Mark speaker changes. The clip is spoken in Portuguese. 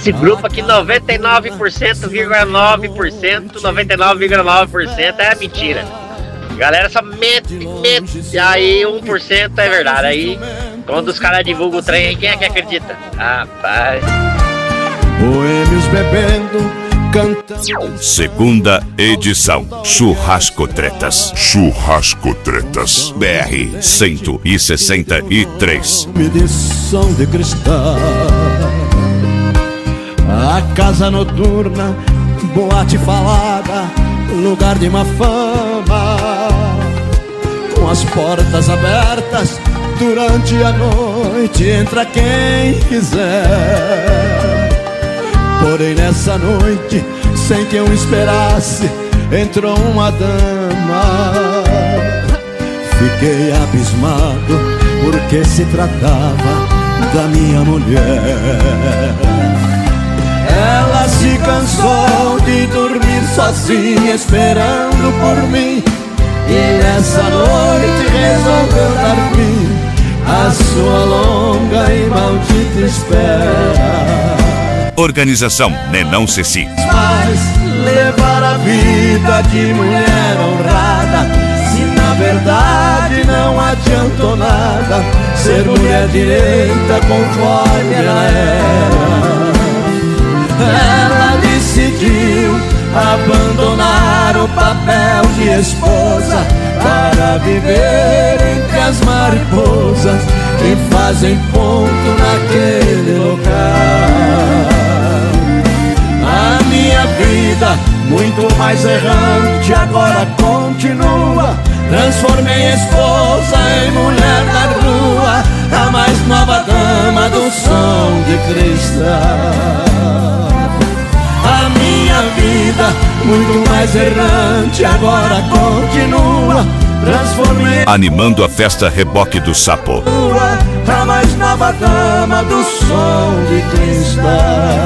Speaker 1: Esse grupo aqui, 99,9%, 99,9% é mentira. Galera só mente, aí 1% é verdade. Aí, quando os caras divulgam o trem, quem é que acredita? Rapaz.
Speaker 2: Boêmios bebendo, cantando.
Speaker 3: Segunda edição. Churrasco Tretas. Churrasco Tretas. BR 163.
Speaker 2: De som de cristal. A casa noturna, boate falada, lugar de má fama, com as portas abertas durante a noite, entra quem quiser. Porém nessa noite, sem que eu esperasse, entrou uma dama. Fiquei abismado, porque se tratava da minha mulher. Ela se cansou de dormir sozinha, esperando por mim, e nessa noite resolveu dar fim à sua longa e maldita espera.
Speaker 3: Organização Nenão Ceci.
Speaker 2: Mas levar a vida de mulher honrada, se na verdade não adiantou nada ser mulher direita conforme ela era. Ela decidiu abandonar o papel de esposa para viver entre as mariposas que fazem ponto naquele local. A minha vida, muito mais errante, agora continua. Transformei a esposa em mulher da rua, a mais nova dama do som de cristal. A minha vida, muito mais errante, agora continua. Transformei
Speaker 3: animando a festa Reboque do Sapo.
Speaker 2: A mais nova dama do som de cristal.